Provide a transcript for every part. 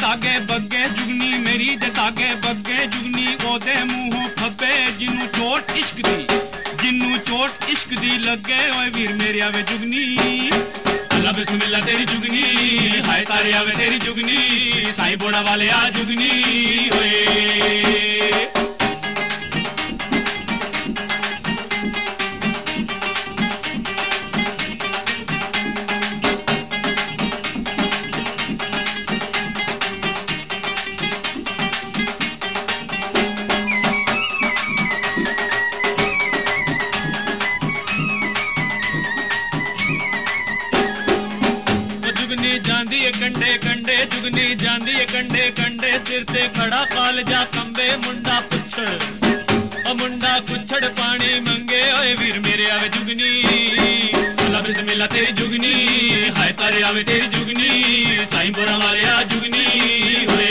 दागे बग्गे जुगनी मेरी दे दागे बग्गे जुगनी ओदे मुंहों फब्बे जिन्नू चोट इश्क दी लगे ओए वीर मेरे आवे जुगनी अल्लाह बिस्मिल्लाह तेरी जुगनी हाय तारे आवे तेरी जुगनी साईं बोड़ा वाले आ जुगनी ओए कंडे कंडे जुगनी जांदी कंडे कंडे सिर ते खड़ा कालजा कंबे मुंडा पुछड़ पानी मंगे ओए वीर मेरे आवे जुगनी अल्लाह बिस्मिल्लाह तेरी जुगनी हाय तारे आवे तेरी जुगनी साईं बोरा वाले आ जुगनी ओए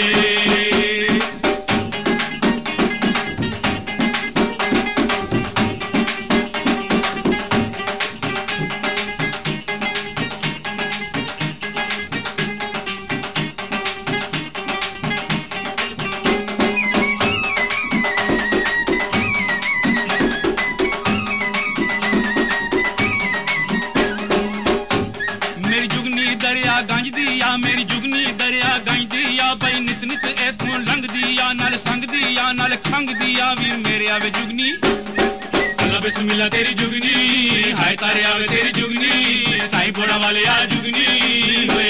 मेरी जुगनी दरिया गंजदी या बई नित नित इथों लंघदी या नाल संगदी या नाल खंगदी या वीर मेरे आवे जुगनी अल्लाह बिस्मिल्लाह तेरी जुगनी हाय तारे आवे तेरी जुगनी साईं बोड़ा वाले आ जुगनी होए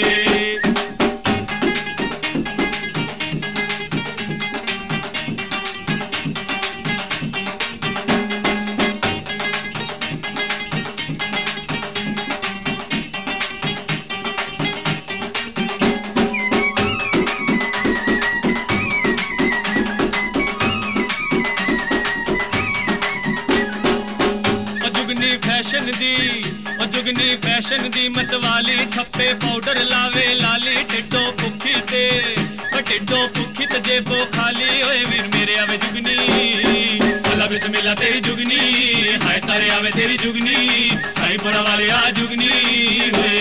जुगनी फैशन दी मतवाली थप्पे पाउडर लावे लाली टिड्डो भुखी ते जेबो खाली ओए वीर मेरे आवे जुगनी अल्लाह बिस्मिल्लाह तेरी जुगनी हाय तारे आवे तेरी जुगनी साईं बोड़ा वाले आ जुगनी होए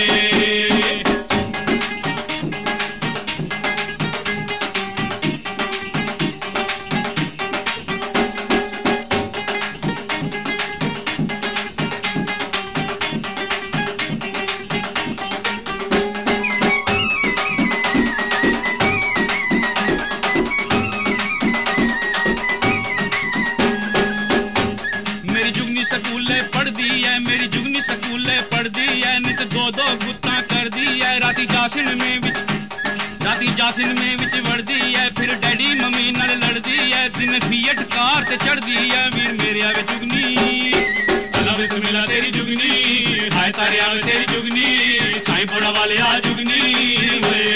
दो गुत्ता कर दी है राती जासिन में विच वड़दी है फिर डैडी मम्मी नाल लड़दी है दिन फीएट कार ते चढ़दी है वीर मेरे आवे जुगनी अल्लाह बिस्मिल्लाह तेरी जुगनी हाय तारे आवे तेरी जुगनी साईं बोड़ा वाले आ जुगनी होए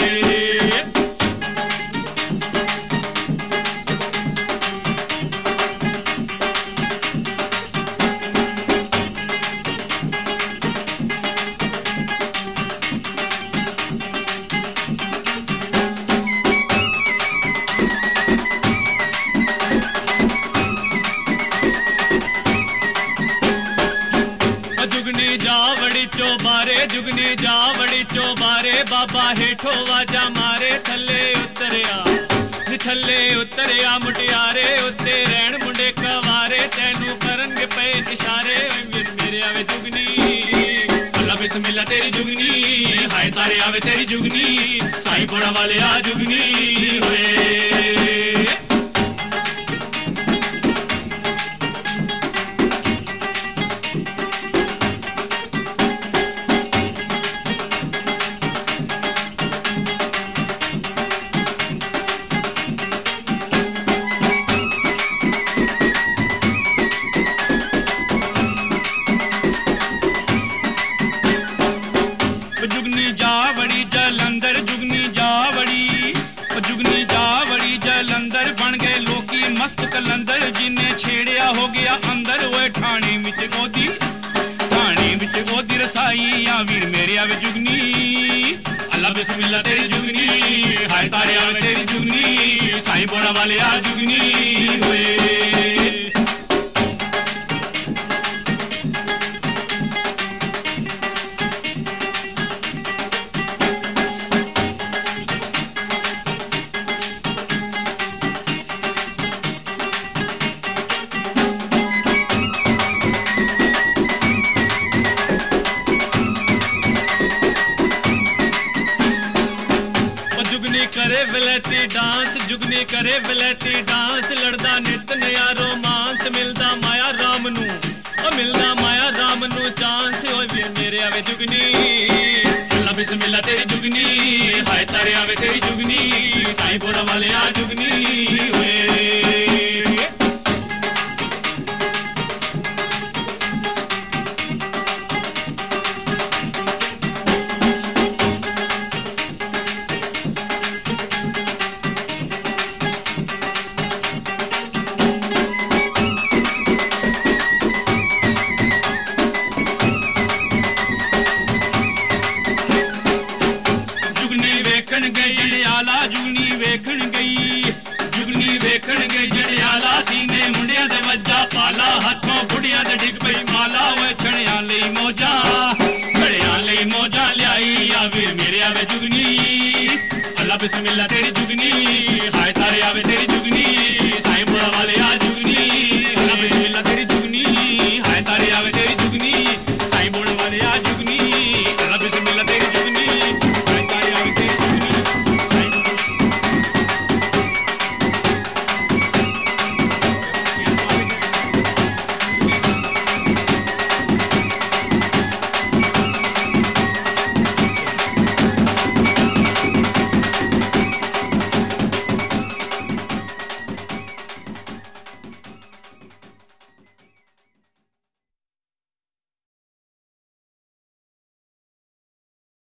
जुगनी जा बड़ी चौबारे बाबा हेठो वाजा मारे थले उतरिया मुटियारे उत्ते रहन मुंडे कवारे तैनू करनगे पे इशारे मेरे आवे जुगनी अल्लाह बिस्मिल्लाह तेरी जुगनी हाय तारे आवे तेरी जुगनी साईं बोड़ा वाले आ जुगनी होए जुगनी जा बड़ी वलैती डांस जुगनी करे वलैती डांस लड़दा नित नया रोमांस मिलदा माया राम नू मिलदा माया राम नू चांस होए मेरे आवे जुगनी अल्लाह बिस्मिल्लाह तेरी जुगनी हाय तारे आवे तेरी जुगनी साईं बोरा वाले आ जुगनी होए जुगनी वेखण गई जुगनी वेखण गई जड़ियाला सीने मुंडिया दे वज्जा पाला हाथों बुढ़िया दे डिग पई माला वे छड़िया लई मौजा छड़िया लई मौजा ल्याई आवे मेरे आवे जुगनी अल्लाह बिस्मिल्लाह तेरी